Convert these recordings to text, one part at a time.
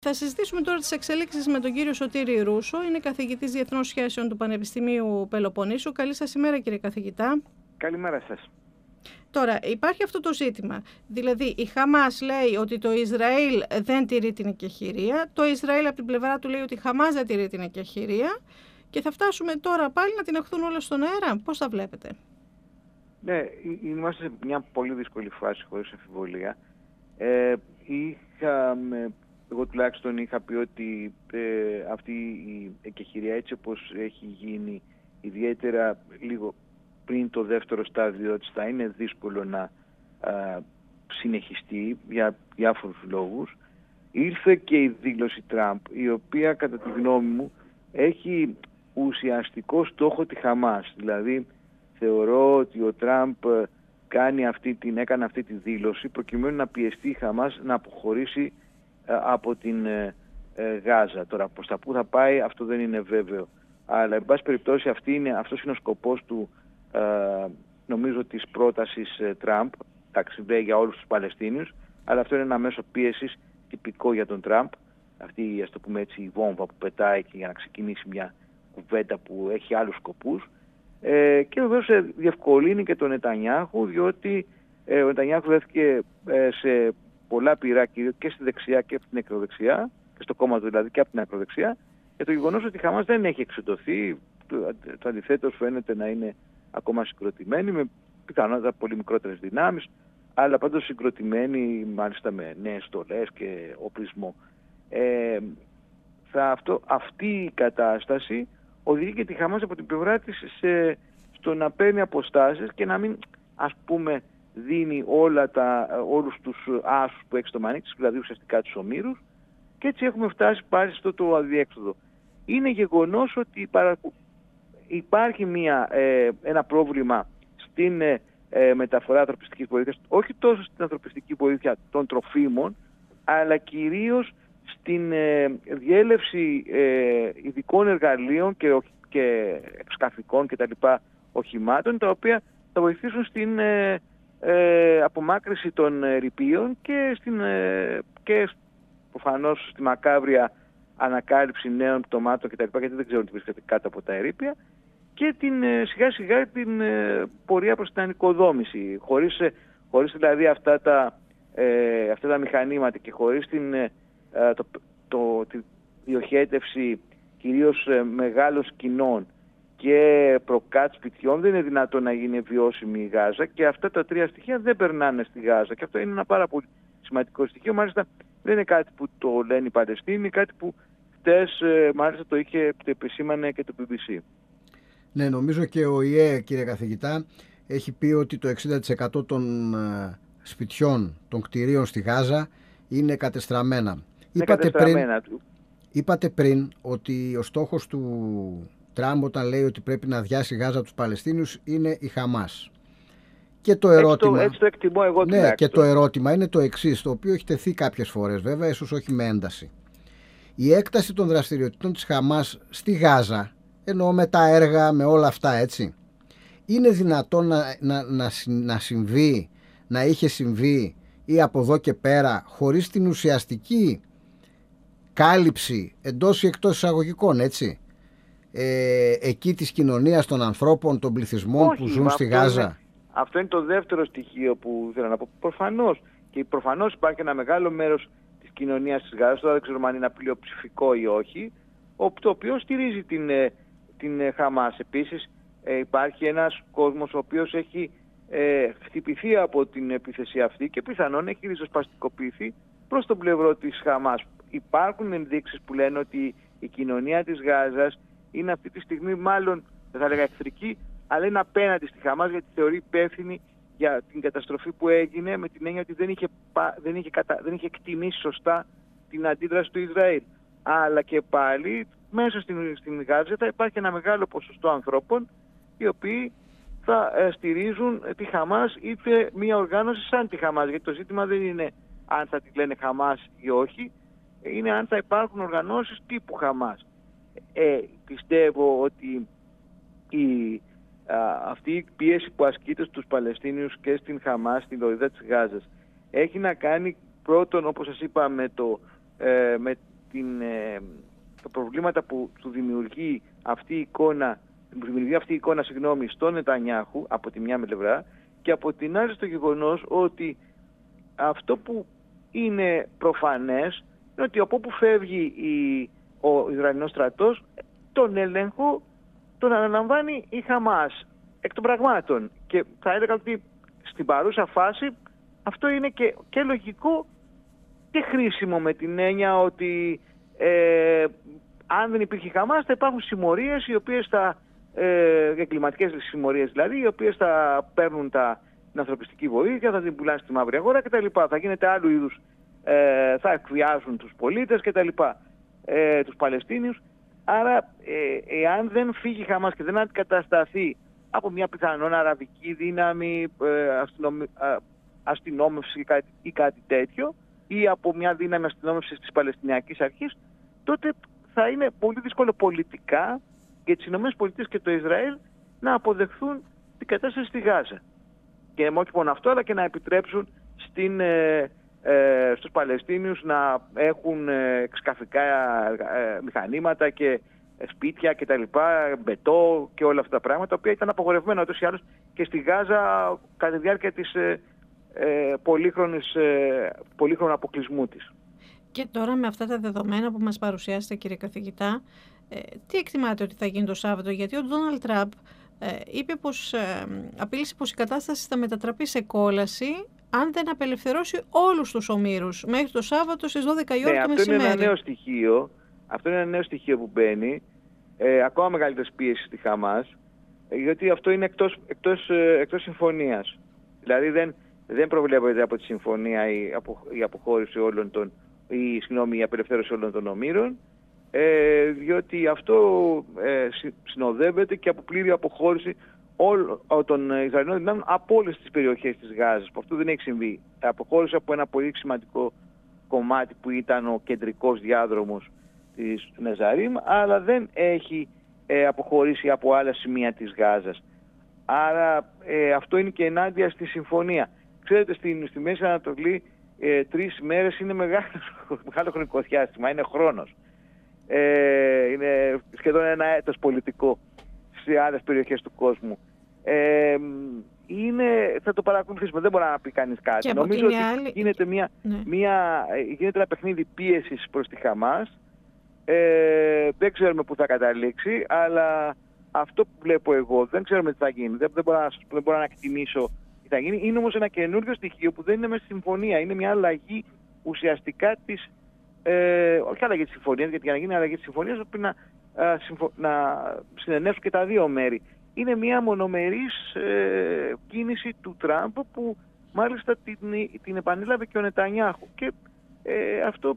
Θα συζητήσουμε τώρα τις εξελίξεις με τον κύριο Σωτήρη Ρούσο. Είναι καθηγητής Διεθνών Σχέσεων του Πανεπιστημίου Πελοποννήσου. Καλή σας ημέρα, κύριε καθηγητά. Καλημέρα σας. Τώρα, υπάρχει αυτό το ζήτημα. Δηλαδή, η Χαμάς λέει ότι το Ισραήλ δεν τηρεί την εκεχηρία. Το Ισραήλ από την πλευρά του λέει ότι η Χαμάς δεν τηρεί την εκεχηρία. Και θα φτάσουμε τώρα πάλι να την εχθούν όλα στον αέρα. Πώς τα βλέπετε? Ναι, είμαστε σε μια πολύ δύσκολη φάση, χωρίς αμφιβολία. Εγώ τουλάχιστον είχα πει ότι αυτή η εκεχηρία, έτσι όπως έχει γίνει, ιδιαίτερα λίγο πριν το δεύτερο στάδιο της, θα είναι δύσκολο να συνεχιστεί για διάφορους λόγους. Ήρθε και η δήλωση Τραμπ, η οποία κατά τη γνώμη μου έχει ουσιαστικό στόχο τη Χαμάς. Δηλαδή θεωρώ ότι ο Τραμπ έκανε αυτή τη δήλωση προκειμένου να πιεστεί η Χαμάς να αποχωρήσει από την Γάζα. Τώρα προς τα που θα πάει αυτό δεν είναι βέβαιο. Αλλά εν πάση περιπτώσει αυτός είναι ο σκοπός του, νομίζω, της πρότασης Τραμπ. Εντάξει, δεν για όλους τους Παλαιστίνιους, αλλά αυτό είναι ένα μέσο πίεσης τυπικό για τον Τραμπ. Αυτή, ας το πούμε έτσι, η βόμβα που πετάει για να ξεκινήσει μια κουβέντα που έχει άλλους σκοπούς. Και βεβαίως διευκολύνει και τον Νετανιάχου, διότι ο Νετανιάχου βρέθηκε σε πολλά πειρά, κυρίως και στη δεξιά και από την ακροδεξιά, και στο κόμμα του δηλαδή και από την ακροδεξιά, και το γεγονός ότι η Χαμάς δεν έχει εξοντωθεί, το αντιθέτως φαίνεται να είναι ακόμα συγκροτημένη, με πιθανότατα πολύ μικρότερες δυνάμεις, αλλά πάντως συγκροτημένη μάλιστα με νέες στολές και οπλισμό. Αυτή η κατάσταση οδηγεί και τη Χαμάς από την πλευρά της στο να παίρνει αποστάσεις και να μην, ας πούμε, δίνει όλους τους άσους που έχει στο μανίκι, δηλαδή ουσιαστικά τους ομήρους, και έτσι έχουμε φτάσει πάλι στο το αδιέξοδο. Είναι γεγονός ότι υπάρχει ένα πρόβλημα στην μεταφορά ανθρωπιστικής βοήθειας, όχι τόσο στην ανθρωπιστική βοήθεια των τροφίμων, αλλά κυρίως στην διέλευση ειδικών εργαλείων και σκαφικών και τα λοιπά οχημάτων, τα οποία θα βοηθήσουν στην απομάκρυση των ρηπείων και προφανώς στη μακάβρια ανακάλυψη νέων πτωμάτων κτλ., γιατί δεν ξέρω τι βρίσκεται κάτω από τα ερείπια, και σιγά σιγά την πορεία προς την ανοικοδόμηση. Χωρίς δηλαδή αυτά τα μηχανήματα και χωρίς τη διοχέτευση κυρίως μεγάλων σκηνών και προκάτ σπιτιών, δεν είναι δυνατόν να γίνει βιώσιμη η Γάζα, και αυτά τα τρία στοιχεία δεν περνάνε στη Γάζα, και αυτό είναι ένα πάρα πολύ σημαντικό στοιχείο. Μάλιστα δεν είναι κάτι που το λένε οι Παλαιστίνοι, είναι κάτι που χτες μάλιστα το επισήμανε και το BBC. Ναι, νομίζω και ο ΙΕ, κύριε καθηγητά, έχει πει ότι το 60% των σπιτιών, των κτηρίων στη Γάζα είναι κατεστραμμένα. Είπατε πριν ότι ο στόχος του Τραμπ όταν λέει ότι πρέπει να αδειάσει η Γάζα τους Παλαιστίνιους είναι η Χαμάς. Και το ερώτημα, έτσι το εκτιμώ εγώ τουλάχιστον. Ναι, και το ερώτημα είναι το εξής, το οποίο έχει τεθεί κάποιες φορές, βέβαια, ίσως όχι με ένταση. Η έκταση των δραστηριοτήτων της Χαμάς στη Γάζα, εννοώ με τα έργα, με όλα αυτά, έτσι, είναι δυνατόν να συμβεί, να είχε συμβεί ή από εδώ και πέρα, χωρίς την ουσιαστική κάλυψη εντός ή εκτός εισαγωγικών, έτσι, εκεί της κοινωνίας, των ανθρώπων, των πληθυσμών που ζουν στη Γάζα? Αυτό είναι το δεύτερο στοιχείο που θέλω να πω. Προφανώς υπάρχει ένα μεγάλο μέρος της κοινωνίας της Γάζας, τώρα δεν ξέρουμε αν είναι πλειοψηφικό ή όχι, το οποίο στηρίζει την Χαμάς. Επίσης υπάρχει ένας κόσμος ο οποίος έχει χτυπηθεί από την επίθεση αυτή και πιθανόν έχει ριζοσπαστικοποιηθεί προς τον πλευρό της Χαμάς. Υπάρχουν ενδείξεις που λένε ότι η κοινωνία της Γάζας είναι αυτή τη στιγμή, μάλλον δεν θα λέγα εχθρική, αλλά είναι απέναντι στη Χαμάς, γιατί θεωρεί υπεύθυνη για την καταστροφή που έγινε, με την έννοια ότι δεν είχε εκτιμήσει σωστά την αντίδραση του Ισραήλ. Αλλά και πάλι μέσα στην Γάζα θα υπάρχει ένα μεγάλο ποσοστό ανθρώπων οι οποίοι θα στηρίζουν τη Χαμάς, είτε μια οργάνωση σαν τη Χαμάς, γιατί το ζήτημα δεν είναι αν θα τη λένε Χαμάς ή όχι, είναι αν θα υπάρχουν οργανώσεις τύπου Χαμάς. Πιστεύω ότι αυτή η πίεση που ασκείται στους Παλαιστίνιους και στην Χαμάς, στην λωρίδα της Γάζας, έχει να κάνει πρώτον, όπως σας είπα, με τα προβλήματα που του δημιουργεί αυτή η εικόνα, στον Νετανιάχου από τη μια πλευρά, και από την άλλη στο γεγονός ότι αυτό που είναι προφανές είναι ότι από όπου φεύγει ο Ισραηλινός στρατός, τον έλεγχο τον αναλαμβάνει η Χαμάς εκ των πραγμάτων. Και θα έλεγα ότι στην παρούσα φάση αυτό είναι και λογικό και χρήσιμο, με την έννοια ότι αν δεν υπήρχε Χαμάς θα υπάρχουν συμμορίες οι οποίες εγκληματικές συμμορίες δηλαδή, οι οποίες θα παίρνουν την ανθρωπιστική βοήθεια, θα την πουλάνε στη μαύρη αγορά κτλ. Θα γίνεται άλλου είδους, θα εκβιάζουν τους πολίτες κτλ. Τους Παλαιστίνιους. Άρα εάν δεν φύγει η Χαμάς και δεν αντικατασταθεί από μια πιθανόν αραβική δύναμη, αστυνόμευση ή κάτι τέτοιο, ή από μια δύναμη αστυνόμευσης της Παλαιστινιακής Αρχής, τότε θα είναι πολύ δύσκολο πολιτικά για τις ΗΠΑ και το Ισραήλ να αποδεχθούν την κατάσταση στη Γάζα. Και όχι μόνο αυτό, αλλά και να επιτρέψουν στους Παλαιστίνιους να έχουν εξκαφικά μηχανήματα και σπίτια και τα λοιπά, μπετό και όλα αυτά τα πράγματα, τα οποία ήταν απαγορευμένα ούτως ή άλλως και στη Γάζα κατά τη διάρκεια της πολύχρονου αποκλεισμού της. Και τώρα με αυτά τα δεδομένα που μας παρουσιάσετε, κύριε καθηγητά, τι εκτιμάτε ότι θα γίνει το Σάββατο? Γιατί ο Ντόναλντ Τραμπ είπε απείλησε πως η κατάσταση θα μετατραπεί σε κόλαση αν δεν απελευθερώσει όλους τους ομήρους μέχρι το Σάββατο στις 12 η ώρα το μεσημέρι. Αυτό είναι ένα νέο στοιχείο που μπαίνει, ακόμα μεγαλύτερη πίεση στη Χαμάς, γιατί αυτό είναι εκτός συμφωνίας. Δηλαδή δεν προβλέπεται από τη συμφωνία η αποχώρηση η απελευθέρωση όλων των ομήρων, διότι αυτό συνοδεύεται και από πλήρη αποχώρηση όλων των Ισραηλινών δυνάμεων από όλες τις περιοχές της Γάζας, που αυτό δεν έχει συμβεί. Αποχώρησε από ένα πολύ σημαντικό κομμάτι που ήταν ο κεντρικός διάδρομος της Νεζαρίμ, αλλά δεν έχει αποχωρήσει από άλλα σημεία της Γάζας. Άρα αυτό είναι και ενάντια στη συμφωνία. Ξέρετε, στη Μέση Ανατολή 3 μέρες είναι μεγάλο χρονικό διάστημα, είναι χρόνος. Είναι σχεδόν ένα έτος πολιτικό σε άλλες περιοχές του κόσμου. Θα το παρακολουθήσουμε, δεν μπορεί να πει κανείς κάτι. Νομίζω ότι γίνεται γίνεται ένα παιχνίδι πίεσης προς τη Χαμάς. Δεν ξέρουμε πού θα καταλήξει, αλλά αυτό που βλέπω εγώ δεν ξέρουμε τι θα γίνει. Δεν μπορώ να εκτιμήσω τι θα γίνει. Είναι όμως ένα καινούριο στοιχείο που δεν είναι μέσα στη συμφωνία. Είναι μια αλλαγή ουσιαστικά όχι αλλαγή της συμφωνίας, γιατί για να γίνει αλλαγή της συμφωνίας πρέπει να συνενέσουν και τα δύο μέρη. Είναι μια μονομερής κίνηση του Τραμπ που μάλιστα την επανέλαβε και ο Νετανιάχου. Και αυτό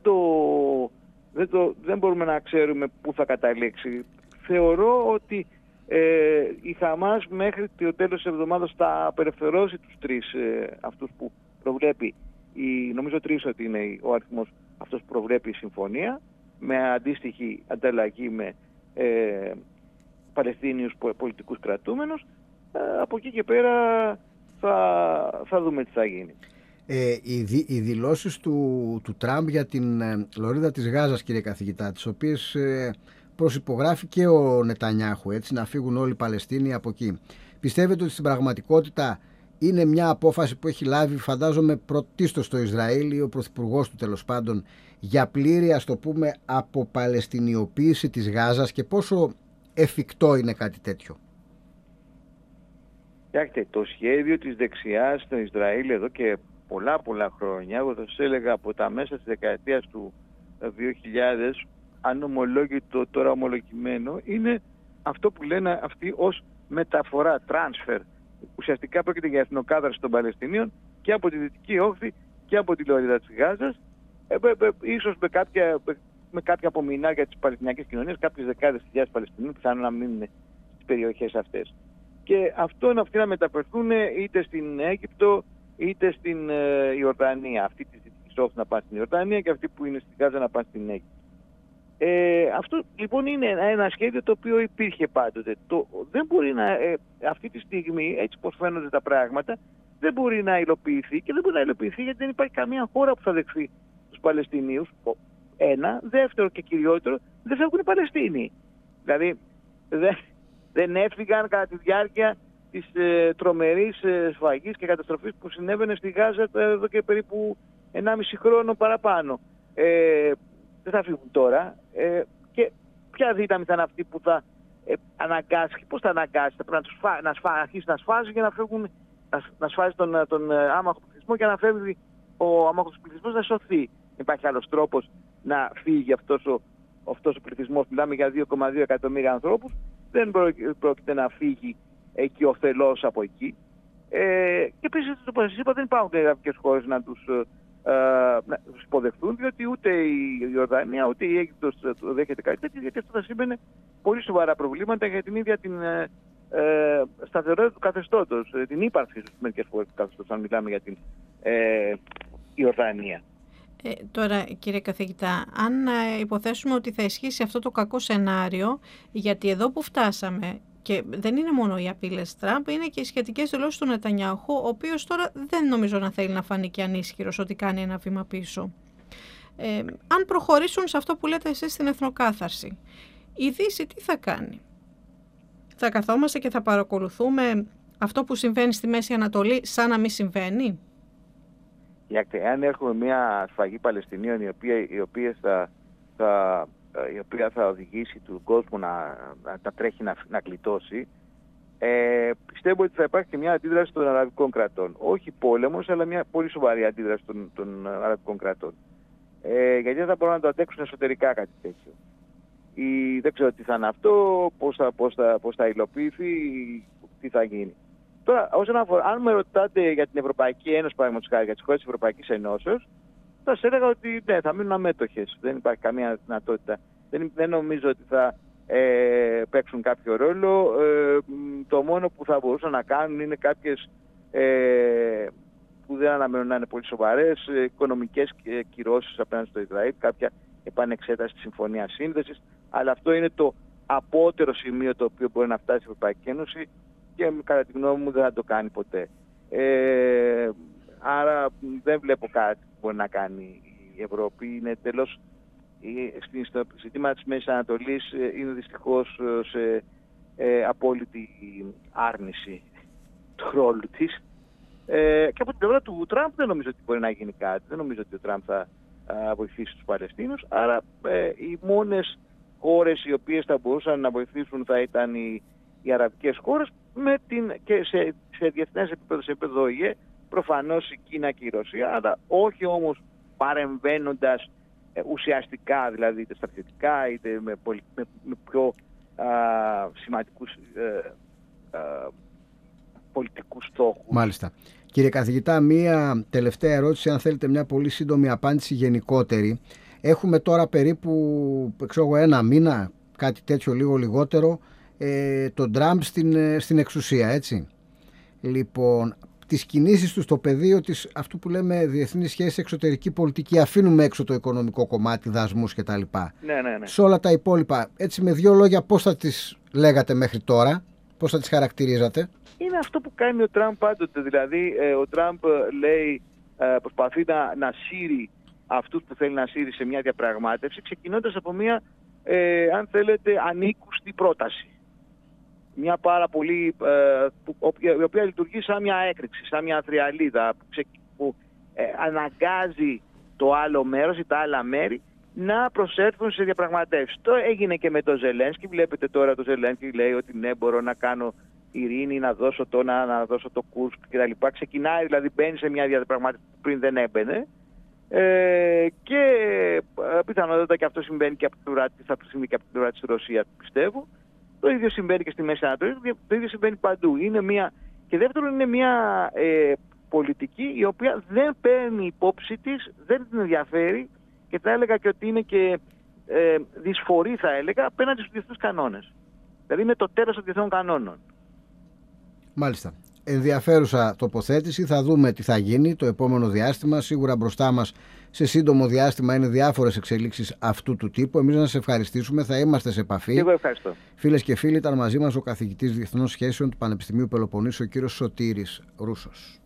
δεν μπορούμε να ξέρουμε πού θα καταλήξει. Θεωρώ ότι η Χαμάς μέχρι το τέλος της εβδομάδας θα απελευθερώσει τους 3 αυτούς που προβλέπει, νομίζω 3 ότι είναι ο αριθμός αυτός που προβλέπει η συμφωνία, με αντίστοιχη ανταλλαγή με Παλαιστίνιους πολιτικούς κρατούμενους. Από εκεί και πέρα θα δούμε τι θα γίνει. Οι δηλώσεις του Τραμπ για την λωρίδα της Γάζας, κύριε καθηγητά, τις οποίες προσυπογράφει και ο Νετανιάχου, έτσι, να φύγουν όλοι οι Παλαιστίνοι από εκεί, πιστεύετε ότι στην πραγματικότητα είναι μια απόφαση που έχει λάβει, φαντάζομαι, πρωτίστως το Ισραήλ ή ο πρωθυπουργός του τέλος πάντων, για πλήρη, ας το πούμε, αποπαλαιστινιοποίηση της Γάζας, και πόσο εφικτό είναι κάτι τέτοιο? Κοιτάξτε, το σχέδιο της δεξιάς στο Ισραήλ εδώ και πολλά χρόνια, εγώ θα σας έλεγα από τα μέσα της δεκαετίας του 2000, αν ομολόγητο τώρα ομολογημένο, είναι αυτό που λένε αυτοί ως μεταφορά, transfer. Ουσιαστικά πρόκειται για εθνοκάθαρση των Παλαιστινίων και από τη Δυτική Όχθη και από τη λωρίδα της Γάζας, ίσως με κάποια απομεινάρια της Παλαιστινιακής κοινωνίας, κάποιες δεκάδες χιλιάδες Παλαιστινίων πιθανόν να μείνουν στις περιοχές αυτές. Και αυτοί να μεταφερθούν είτε στην Αίγυπτο είτε στην Ιορδανία. Αυτοί της Δυτικής Όχθης να πάνε στην Ιορδανία και αυτοί που είναι στην Γάζα να πάνε στην Αίγυπτο. Αυτό λοιπόν είναι ένα σχέδιο το οποίο υπήρχε πάντοτε. Δεν μπορεί αυτή τη στιγμή, έτσι πως φαίνονται τα πράγματα, δεν μπορεί να υλοποιηθεί, και δεν μπορεί να υλοποιηθεί γιατί δεν υπάρχει καμία χώρα που θα δεχθεί τους Παλαιστινίους. Ένα. Δεύτερο και κυριότερο, δεν φεύγουν οι Παλαιστίνοι. Δηλαδή δεν έφυγαν κατά τη διάρκεια της τρομερής σφαγής και καταστροφής που συνέβαινε στη Γάζα εδώ και περίπου 1,5 χρόνο παραπάνω. Δεν θα φύγουν τώρα. Και ποια δύναμη θα είναι αυτή που θα αναγκάσει, πώς θα αναγκάσει, θα πρέπει να αρχίσει να σφάζει για να φεύγουν, να σφάζει τον άμαχο πληθυσμό και να φεύγει ο άμαχος πληθυσμός να σωθεί. Δεν υπάρχει άλλος τρόπος να φύγει αυτός ο πληθυσμός. Μιλάμε για 2,2 εκατομμύρια ανθρώπους. Δεν πρόκειται να φύγει εκεί ωφελώς από εκεί. Και επίσης, όπως σας είπα, δεν υπάρχουν αραβικές χώρες να τους υποδεχθούν, διότι ούτε η Ιορδανία ούτε η Αίγυπτος το δέχεται κάτι τέτοιο, γιατί αυτό θα σήμαινε πολύ σοβαρά προβλήματα για την ίδια την σταθερότητα του καθεστώτος, την ύπαρξη στους μερικές φορές του καθεστώτος, αν μιλάμε για την Ιορδανία. Τώρα, κύριε καθηγητά, αν υποθέσουμε ότι θα ισχύσει αυτό το κακό σενάριο, γιατί εδώ που φτάσαμε, και δεν είναι μόνο οι απειλές Τραμπ, είναι και οι σχετικές δηλώσεις του Νετανιάχου, ο οποίος τώρα δεν νομίζω να θέλει να φανεί και ανίσχυρος ότι κάνει ένα βήμα πίσω. Αν προχωρήσουν σε αυτό που λέτε εσείς στην εθνοκάθαρση, η Δύση τι θα κάνει? Θα καθόμαστε και θα παρακολουθούμε αυτό που συμβαίνει στη Μέση Ανατολή σαν να μην συμβαίνει? Εάν έχουμε μια σφαγή Παλαιστινίων η οποία θα οδηγήσει τον κόσμο να τρέχει να γλιτώσει, πιστεύω ότι θα υπάρχει και μια αντίδραση των αραβικών κρατών. Όχι πόλεμος, αλλά μια πολύ σοβαρή αντίδραση των αραβικών κρατών. Γιατί δεν θα μπορούν να το αντέξουν εσωτερικά κάτι τέτοιο. Δεν ξέρω τι θα είναι αυτό, πώς θα υλοποιηθεί, τι θα γίνει. Τώρα, όσον αφορά, αν με ρωτάτε για την Ευρωπαϊκή Ένωση, παραδείγματος χάρη, για τις χώρες της Ευρωπαϊκής Ενώσεως, θα σας έλεγα ότι ναι, θα μείνουν αμέτωχες. Δεν υπάρχει καμία δυνατότητα. Δεν νομίζω ότι θα παίξουν κάποιο ρόλο. Το μόνο που θα μπορούσαν να κάνουν είναι κάποιες που δεν αναμένουν να είναι πολύ σοβαρές οικονομικές κυρώσεις απέναντι στο Ισραήλ, κάποια επανεξέταση της Συμφωνίας Σύνδεσης. Αλλά αυτό είναι το απότερο σημείο το οποίο μπορεί να φτάσει η Ευρωπαϊκή Ένωση και κατά τη γνώμη μου δεν θα το κάνει ποτέ. Άρα δεν βλέπω κάτι που μπορεί να κάνει η Ευρώπη. Είναι τέλος, στο ζήτημα της Μέσης Ανατολής είναι δυστυχώς σε απόλυτη άρνηση του ρόλου της. Και από την πλευρά του Τραμπ δεν νομίζω ότι μπορεί να γίνει κάτι. Δεν νομίζω ότι ο Τραμπ θα βοηθήσει τους Παλαιστίνους. Άρα οι μόνες χώρες οι οποίες θα μπορούσαν να βοηθήσουν θα ήταν οι αραβικές χώρες και σε διεθνές επίπεδο, σε επίπεδο ΟΗΕ, προφανώς η Κίνα και η Ρωσία, αλλά όχι όμως παρεμβαίνοντας ουσιαστικά, δηλαδή είτε στρατιωτικά είτε με πιο σημαντικούς πολιτικούς στόχους. Μάλιστα. Κύριε καθηγητά, μία τελευταία ερώτηση, αν θέλετε μια πολύ σύντομη απάντηση γενικότερη. Έχουμε τώρα περίπου ένα μήνα, κάτι τέτοιο λίγο λιγότερο, τον Τραμπ στην εξουσία, έτσι. Λοιπόν, τις κινήσεις του στο πεδίο της, αυτού που λέμε διεθνείς σχέσεις, εξωτερική πολιτική, αφήνουμε έξω το οικονομικό κομμάτι, δασμούς κτλ. Ναι. Σε όλα τα υπόλοιπα, έτσι με δύο λόγια, πώς θα τις λέγατε μέχρι τώρα, πώς θα τις χαρακτηρίζατε? Είναι αυτό που κάνει ο Τραμπ πάντοτε. Δηλαδή, ο Τραμπ λέει, προσπαθεί να σύρει αυτούς που θέλει να σύρει σε μια διαπραγμάτευση, ξεκινώντας από μια, αν θέλετε, ανήκουστη πρόταση. Μια πάρα πολύ, η οποία λειτουργεί σαν μια έκρηξη, σαν μια θριαλίδα που αναγκάζει το άλλο μέρος ή τα άλλα μέρη να προσέλθουν σε διαπραγματεύσεις. Το έγινε και με τον Ζελένσκι. Βλέπετε τώρα το Ζελένσκι λέει ότι ναι, μπορώ να κάνω ειρήνη, να δώσω το Κούρσκ κτλ. Ξεκινάει, δηλαδή μπαίνει σε μια διαπραγμάτευση που πριν δεν έμπαινε. Και πιθανότατα και αυτό συμβαίνει και από την πλευρά της Ρωσίας, πιστεύω. Το ίδιο συμβαίνει και στη Μέση Ανατολή, το ίδιο συμβαίνει παντού. Και δεύτερον, είναι μια πολιτική η οποία δεν παίρνει υπόψη της, δεν την ενδιαφέρει και θα έλεγα και ότι είναι και δυσφορή, θα έλεγα, απέναντι στους διεθνούς κανόνες. Δηλαδή είναι το τέλος των διεθνών κανόνων. Μάλιστα. Ενδιαφέρουσα τοποθέτηση. Θα δούμε τι θα γίνει το επόμενο διάστημα. Σίγουρα μπροστά μας σε σύντομο διάστημα είναι διάφορες εξελίξεις αυτού του τύπου. Εμείς να σας ευχαριστήσουμε. Θα είμαστε σε επαφή. Εγώ ευχαριστώ. Φίλες και φίλοι, ήταν μαζί μας ο καθηγητής Διεθνών Σχέσεων του Πανεπιστημίου Πελοποννήσου, ο κύριος Σωτήρης Ρούσος.